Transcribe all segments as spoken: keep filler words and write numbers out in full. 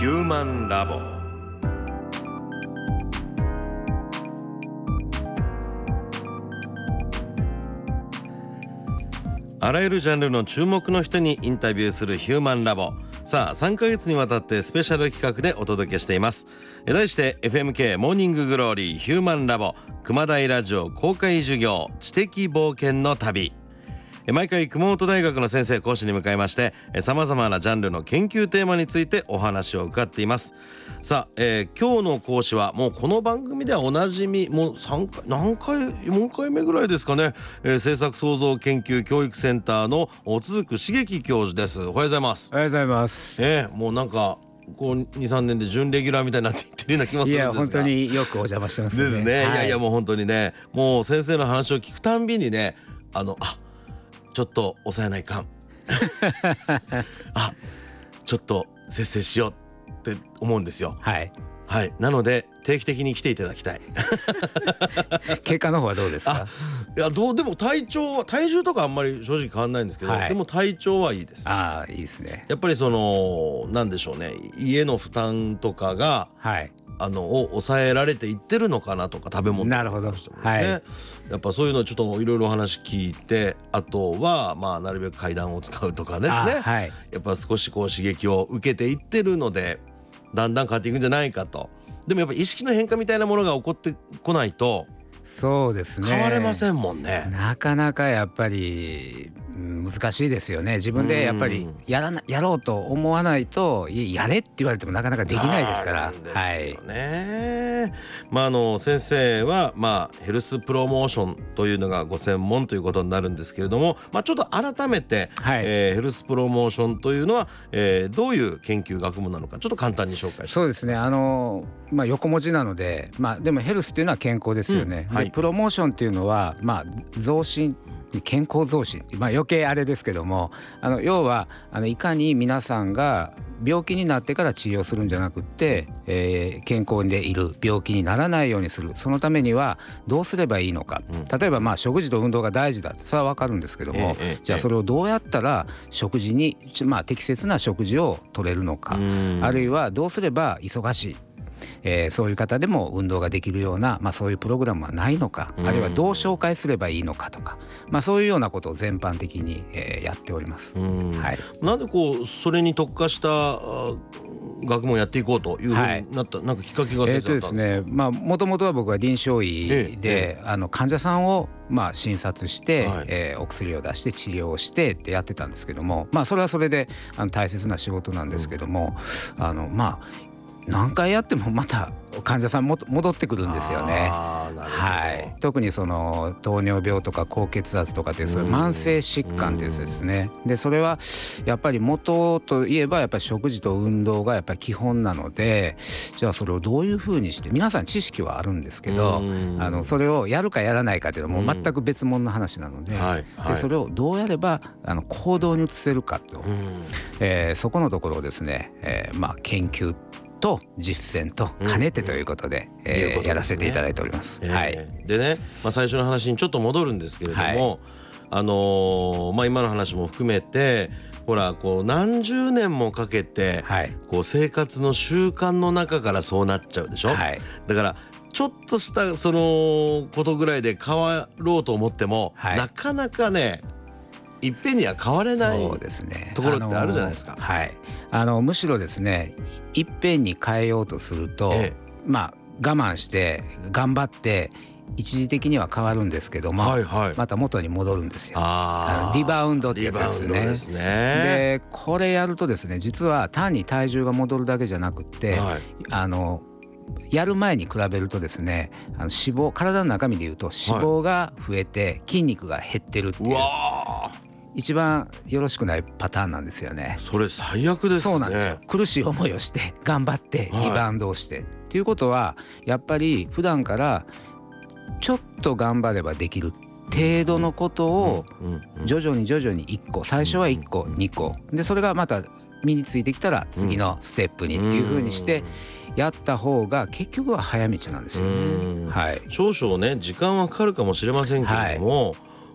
ヒューマンラボ。あらゆるジャンルの注目の人にインタビューするヒューマンラボ。さあさんかげつにわたってスペシャル企画でお届けしています。題して エフエムケー モーニンググローリーヒューマンラボ熊谷ラジオ公開授業知的冒険の旅。毎回熊本大学の先生講師に迎えましてさまざまなジャンルの研究テーマについてお話を伺っています。さあ、えー、今日の講師はもうこの番組ではおなじみ、もうさんかい何回よんかいめぐらいですかね、えー、政策創造研究教育センターの続く茂樹教授です。おはようございます。 おはようございます。 えー、もうなんかこう にさんねんで準レギュラーみたいになっていってるような気もするんですが。 いや本当によくお邪魔してますね。 ですね、はい、いやいやもう本当にね、もう先生の話を聞くたんびにね、あのあちょっと抑えないかんあちょっと節制しようって思うんですよ。 はいはい、なので定期的に来ていただきたい結果の方はどうですか？ いやどうでも体調は体重とかあんまり正直変わんないんですけど、はい、でも体調はいいです。 ああいいですね。 やっぱりそのなんでしょうね、家の負担とかが、はい、あのを抑えられていってるのかなとか、食べ物とかなるほど、 ですね、はい、やっぱそういうのちょっといろいろお話聞いて、あとはまあなるべく階段を使うとかですね、はい、やっぱ少しこう刺激を受けていってるのでだんだん変わっていくんじゃないかと。でもやっぱ意識の変化みたいなものが起こってこないとそうですね、 変われませんもんね。 なかなかやっぱり難しいですよね。自分でやっぱりやらなやろうと思わないと、やれって言われてもなかなかできないですから。 そうなんですよね、はい。まあ、あの先生は、まあ、ヘルスプロモーションというのがご専門ということになるんですけれども、まあ、ちょっと改めて、はい、えー、ヘルスプロモーションというのは、えー、どういう研究学問なのかちょっと簡単に紹介してください。 そうですね、あの、まあ、横文字なので、まあ、でもヘルスというのは健康ですよね、うん、はい、でプロモーションというのは、まあ、増進健康増進、まあ、余計あれですけども、あの要はあのいかに皆さんが病気になってから治療するんじゃなくって、えー、健康でいる、病気にならないようにする、そのためにはどうすればいいのか、うん、例えばまあ食事と運動が大事だ、それは分かるんですけども、えーえー、じゃあそれをどうやったら食事に、まあ、適切な食事を取れるのか、あるいはどうすれば忙しい、えー、そういう方でも運動ができるような、まあ、そういうプログラムはないのか、あるいはどう紹介すればいいのかとか、まあ、そういうようなことを全般的に、えー、やっております。はい、 なんでこうそれに特化した学問をやっていこうというふうになった、はい、なんかきっかけが先生だったんですか？えーとですね、まあ、もともとは僕は臨床医で、ええ、あの患者さんをまあ診察して、はい、えー、お薬を出して治療をしてってやってたんですけども、まあ、それはそれであの大切な仕事なんですけども、うん、あのまあ何回やってもまた患者さんも戻ってくるんですよね。はい、特にその糖尿病とか高血圧とかっていうそういう慢性疾患っていうやつですね。でそれはやっぱり元といえばやっぱり食事と運動がやっぱり基本なので、じゃあそれをどういうふうにして、皆さん知識はあるんですけど、あのそれをやるかやらないかっていうのはもう全く別物の話なので、でそれをどうやればあの行動に移せるかと、えー、そこのところをですね、えー、まあ研究と実践と兼ねてということで、うん、えーね、やらせていただいております。えーはい、でね、まあ、最初の話にちょっと戻るんですけれども、はい、あのーまあ、今の話も含めてほらこう何十年もかけて、はい、こう生活の習慣の中からそうなっちゃうでしょ、はい、だからちょっとしたそのことぐらいで変わろうと思っても、はい、なかなかねいっぺんには変われないところってあるじゃないですか。 はい、あのむしろですね、いっぺんに変えようとすると、ええ、まあ我慢して頑張って一時的には変わるんですけども、はいはい、また元に戻るんですよ。あリバウンドってやつですね。ですね。でこれやるとですね、実は単に体重が戻るだけじゃなくて、はい、あのやる前に比べるとですね、あの脂肪、体の中身でいうと脂肪が増えて筋肉が減ってるっていう、はい、うわ一番よろしくないパターンなんですよね。 それ最悪ですね。 そうなんですよ。苦しい思いをして頑張ってリバウンドをして、はい、っていうことはやっぱり普段からちょっと頑張ればできる程度のことを徐々に徐々にいっこ、最初はいっこにこで、それがまた身についてきたら次のステップにっていう風にしてやった方が結局は早道なんですよね。はい、 少々ね時間はかかるかもしれませんけれども、はい、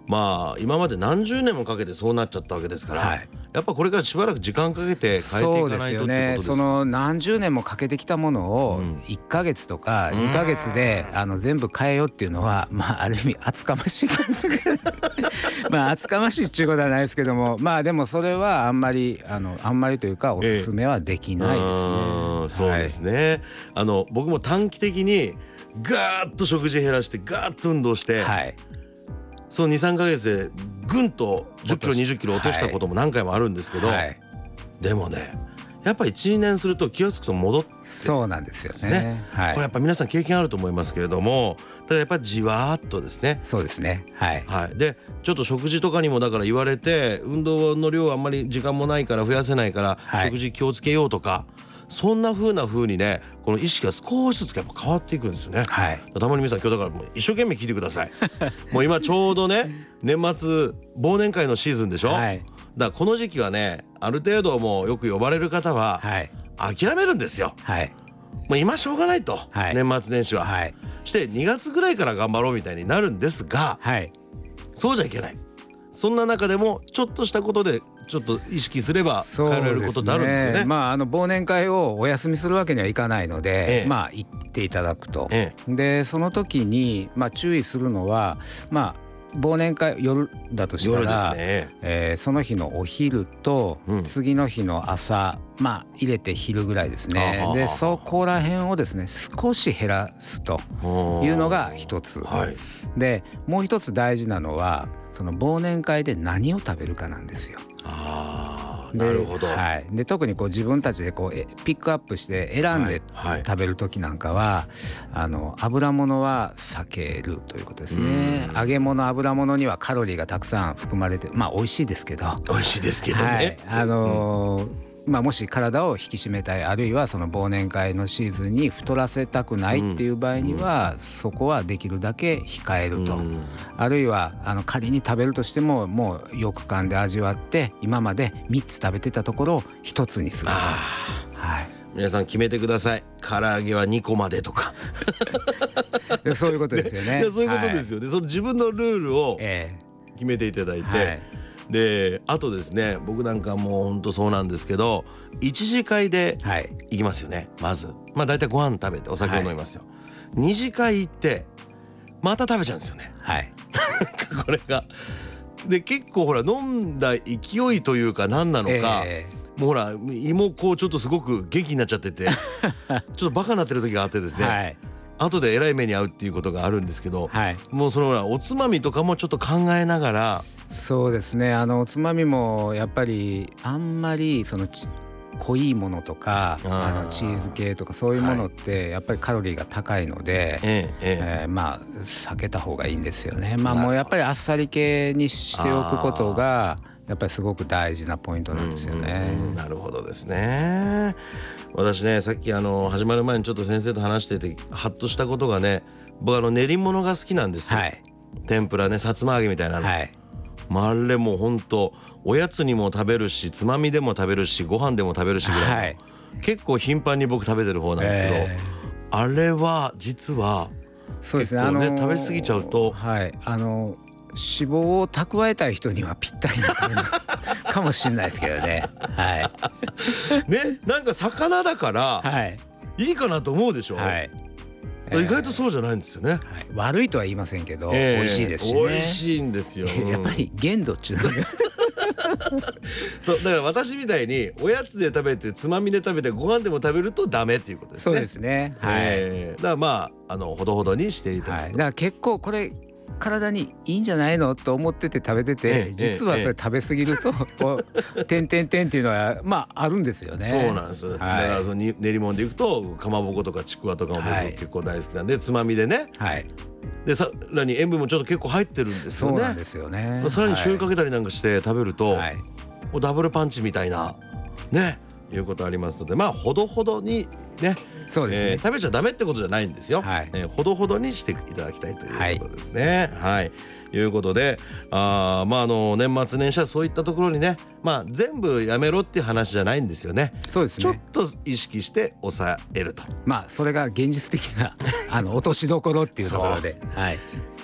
まあ今まで何十年もかけてそうなっちゃったわけですから、はい、やっぱこれからしばらく時間かけて変えていかないとってことですよね。 その何十年もかけてきたものをいっかげつとかにかげつであの全部変えようっていうのは、まあある意味厚かましい感じまあ厚かましいっていうことはないですけども、まあでもそれはあんまりあのあんまりというかおすすめはできないですね。えー、そうですね、はい、あの僕も短期的にガーッと食事減らしてガーッと運動して、はい、その にさんかげつでぐんとじゅっキロにじゅっキロ落としたことも何回もあるんですけど、はい、でもねやっぱりいちにねんすると気が付くと戻って、 そうなんですよね、はい、 これやっぱ皆さん経験あると思いますけれども、ただやっぱりじわーっとですね。 そうですね、はい、 はい、でちょっと食事とかにもだから言われて、運動の量あんまり時間もないから増やせないから、はい、食事気をつけようとか、そんな風な風にねこの意識が少しずつやっぱ変わっていくんですよね、はい、たまに皆さん今日だからもう一生懸命聞いてくださいもう今ちょうどね年末忘年会のシーズンでしょ、はい、だからこの時期はねある程度もうよく呼ばれる方は諦めるんですよ、はい、もう今しょうがないと、はい、年末年始は、はい、してにがつぐらいから頑張ろうみたいになるんですが、はい、そうじゃいけない。そんな中でもちょっとしたことでちょっと意識すれば変えられることってあるんですよね。 まあ、あの忘年会をお休みするわけにはいかないので、ええ、まあ行っていただくと、ええ、でその時にまあ注意するのは、まあ忘年会夜だとしたら、ねえー、その日のお昼と次の日の朝、うん、まあ入れて昼ぐらいですね。でそこら辺をですね少し減らすというのが一つ、はい、でもう一つ大事なのはその忘年会で何を食べるかなんですよ。 あー、なるほど、 はい、で特にこう自分たちでこうピックアップして選んで食べる時なんかは、はいはい、あの油物は避けるということですね。揚げ物油物にはカロリーがたくさん含まれて、まあ美味しいですけど美味しいですけどね、はい、 あのーうんまあ、もし体を引き締めたい、あるいはその忘年会のシーズンに太らせたくないっていう場合には、うん、そこはできるだけ控えると、うん、あるいはあの仮に食べるとしてももうよく噛んで味わって今までみっつ食べてたところをひとつにすると、はい、 皆さん決めてください。唐揚げはにこまでとかそういうことですよね。 そういうことですよね、はい、その自分のルールを決めていただいて、えーはいであとですね僕なんかもうほんとそうなんですけど一次会で行きますよね、はい、まずまあ大体ご飯食べてお酒を飲みますよ、はい、二次会行ってまた食べちゃうんですよね、はい、これがで結構ほら飲んだ勢いというか何なのか、えー、もうほら胃もこうちょっとすごく元気になっちゃっててちょっとバカになってる時があってですね、はい、後でえらい目に遭うっていうことがあるんですけど、はい、もうそのほらおつまみとかもちょっと考えながら。 そうですね、あのおつまみもやっぱりあんまりその濃いものとかあのチーズ系とかそういうものってやっぱりカロリーが高いので、はいええー、まあ避けた方がいいんですよね。まあもうやっぱりあっさり系にしておくことがやっぱりすごく大事なポイントなんですよね。 うんうん、なるほどですね。私ねさっきあの始まる前にちょっと先生と話しててハッとしたことがね、僕あの練り物が好きなんですよ、はい、天ぷらね、さつま揚げみたいなの、はい、まあ、あれもうほんとおやつにも食べるしつまみでも食べるしご飯でも食べるしぐらいの、はい、結構頻繁に僕食べてる方なんですけど、えー、あれは実はそうですね、 結構ね、 あのー、 食べ過ぎちゃうと、 はい、あのー、脂肪を蓄えたい人にはぴったりなかもしれないですけどね、はいね、なんか魚だから、はい、いいかなと思うでしょ、はい、意外とそうじゃないんですよね、はい、 悪いとは言いませんけど、えー、美味しいですしね。 美味しいんですよ、うん、 やっぱり限度っちゅうのそうだから私みたいにおやつで食べてつまみで食べてご飯でも食べるとダメっていうことですね。 そうですね、はい、 えー、だからまああのほどほどにしていただくと、はい、だから結構これ体にいいんじゃないのと思ってて食べてて、ええ、実はそれ食べ過ぎると、ええ、点点点っていうのはまああるんですよね。 そうなんですよ、はい、だからその練り物でいくとかまぼことかちくわとかも僕結構大好きなんで、はい、つまみでね、はい、でさらに塩分もちょっと結構入ってるんですよね。 そうなんですよね。 さらに醤油かけたりなんかして食べると、はい、ダブルパンチみたいなねいうことありますので、まあほどほどにね、そうですね、えー、食べちゃダメってことじゃないんですよ、はい、えー、ほどほどにしていただきたいということですね。はい、はい、いうことで、あまああの年末年始はそういったところにね、まあ全部やめろっていう話じゃないんですよね。 そうですね、 ちょっと意識して抑えると、 まあそれが現実的なあの落としどころっていうところで、はい、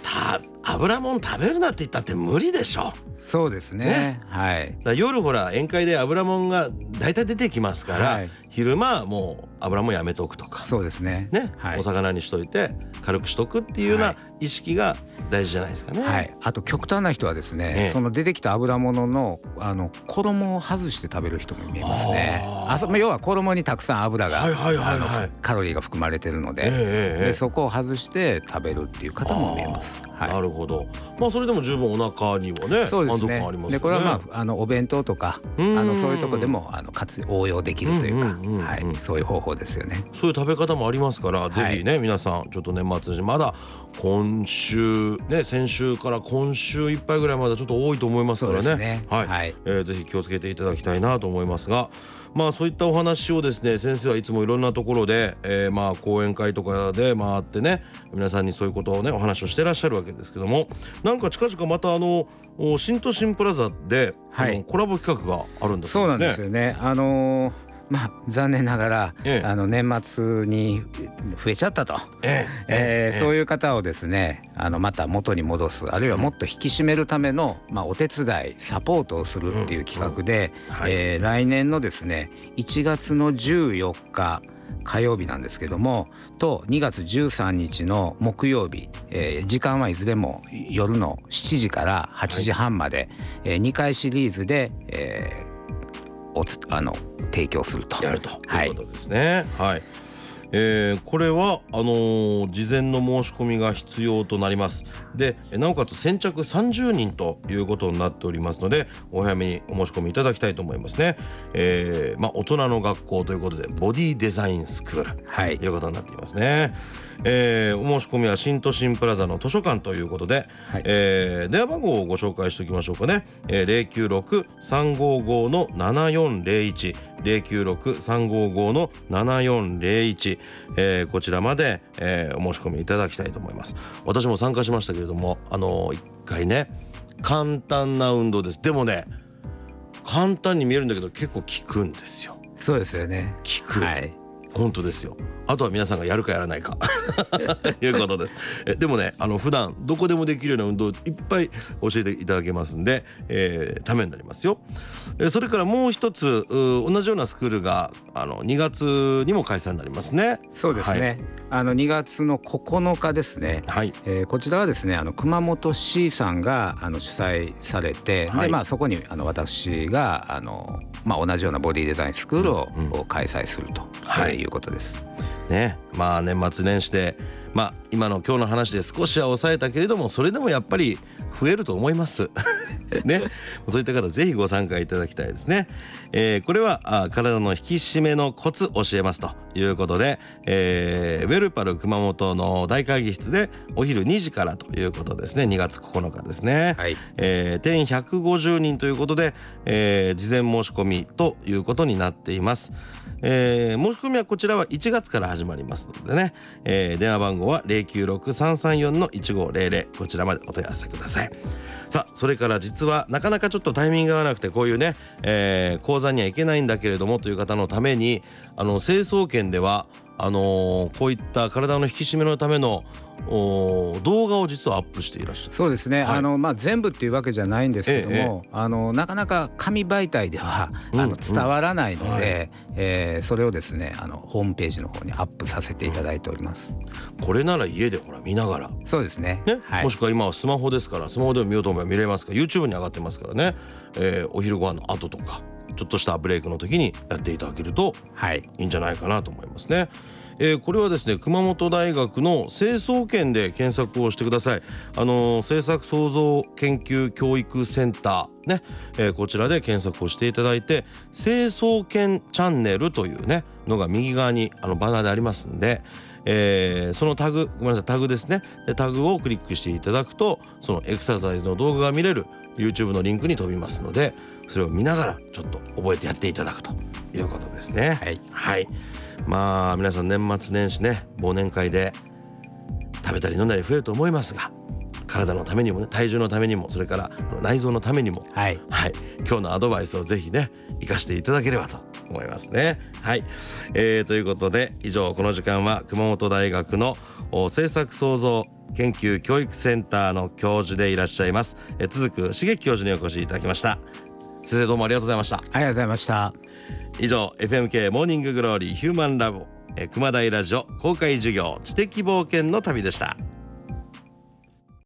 た油もん食べるなって言ったって無理でしょ。 そうですね、ね、はい。 だ夜ほら宴会で油もんが大体出てきますから、はい、昼間もう油もんやめとくとか、 そうですね、 ね、はい、お魚にしといて軽くしとくっていうような意識が大事じゃないですかね。 はい、あと極端な人はですね、ええ、その出てきた油物のあの衣を外して食べる人も見えますね。ああ、要は衣にたくさん油が、はいはいはいはい、カロリーが含まれてるので、ええ、でそこを外して食べるっていう方も見えます。はい、 なるほど。まあそれでも十分お腹にはね、 そうですね、 満足感ありますよね。 でこれはまああのお弁当とかあのそういうとこでもあの活応用できるというか、はい、そういう方法ですよね。 そういう食べ方もありますから、はい、ぜひね皆さんちょっと年末にまだ今週ね、先週から今週いっぱいぐらいまでちょっと多いと思いますからね。そうですね、はい、はい、えー、ぜひ気をつけていただきたいなと思いますが、まあそういったお話をですね、先生はいつもいろんなところで、えー、まあ講演会とかで回ってね、皆さんにそういうことをねお話をしてらっしゃるわけですけども、なんか近々またあの新都心プラザで、はい、あのコラボ企画があるんだそうですね。 そうなんですよね。あのーまあ、残念ながら、ええ、あの年末に増えちゃったと、ええええ、そういう方をですねあのまた元に戻す、あるいはもっと引き締めるための、まあ、お手伝いサポートをするっていう企画で、うんうん、はい、えー、来年のですねいちがつのじゅうよっか火曜日なんですけどもとにがつじゅうさんにちの木曜日、えー、時間はいずれも夜のしちじからはちじはんまで、はい、えー、にかいシリーズで、えーおつあの提供するとやるということですね。はい、はい、えー、これはあのー、事前の申し込みが必要となります。でなおかつ先着さんじゅうにんということになっておりますので、お早めにお申し込みいただきたいと思いますね。えーまあ、大人の学校ということでボディデザインスクール、はい、ということになっていますね。えー、お申し込みは新都心プラザの図書館ということで、はい、えー、電話番号をご紹介しておきましょうかね。えー、ゼロきゅうろく さんごご のななよんゼロいち ゼロきゅうろく さんごご のななよんゼロいち、えー、こちらまで、えー、お申し込みいただきたいと思います。私も参加しましたけれども、あのー、一回ね簡単な運動です。でもね簡単に見えるんだけど結構効くんですよ。 そうですよね。 効く、はい、本当ですよ。あとは皆さんがやるかやらないかいうことです。えでもねあの普段どこでもできるような運動いっぱい教えていただけますんで、えー、ためになりますよ。えそれからもう一つ同じようなスクールがあのにがつにも開催になりますね。 そうですね、はい、あのにがつのここのかですね、はい、えー、こちらはですねあの熊本市さんがあの主催されて、はい、でまあ、そこにあの私があの、まあ、同じようなボディデザインスクールを、うんうん、開催すると、はい、いうことですね。まあ年末年始で、まあ、今の今日の話で少しは抑えたけれどもそれでもやっぱり増えると思いますね。そういった方ぜひご参加いただきたいですね。えー、これはあ体の引き締めのコツ教えますということで、えー、ウェルパル熊本の大会議室でお昼にじからということですね。にがつここのかですね、はい、えー、定員ひゃくごじゅうにんということで、えー、事前申し込みということになっています。えー、申し込みはこちらはいちがつから始まりますのでね、えー、電話番号はゼロきゅうろく さんさんよん のいちごゼロゼロ、こちらまでお問い合わせください。さあそれから実はなかなかちょっとタイミングが合わなくてこういうね、えー、講座には行けないんだけれどもという方のためにあの成層圏ではあのー、こういった体の引き締めのための動画を実はアップしていらっしゃる。 そうですね、はい、あのまあ、全部っていうわけじゃないんですけども、ええ、あのなかなか紙媒体では、うん、あの伝わらないので、うん、はい、えー、それをですねあのホームページの方にアップさせていただいております。 これなら家でほら見ながら、 そうですね、 ね、 はい、 もしくは今はスマホですからスマホでも見ようと思えば見れますから YouTube に上がってますからね、えー、お昼ご飯の後とかちょっとしたブレイクの時にやっていただけるといいんじゃないかなと思いますね。えー、これはですね熊本大学の成層圏で検索をしてください。あのー、政策創造研究教育センターね、えー、こちらで検索をしていただいて成層圏チャンネルというねのが右側にあのバナーでありますんで、えー、そのタグごめんなさいタグですねでタグをクリックしていただくとそのエクササイズの動画が見れる YouTube のリンクに飛びますのでそれを見ながらちょっと覚えてやっていただくということですね。はい、はい、まあ皆さん年末年始ね忘年会で食べたり飲んだり増えると思いますが体のためにもね体重のためにもそれから内臓のためにも、はいはい、今日のアドバイスをぜひね生かしていただければと思いますね。はい、えー、ということで以上この時間は熊本大学の政策創造研究教育センターの教授でいらっしゃいますえ続く茂樹教授にお越しいただきました。先生どうもありがとうございました。ありがとうございました。 以上 エフエムケー モーニンググローリーヒューマンラボえ熊谷ラジオ公開授業知的冒険の旅でした。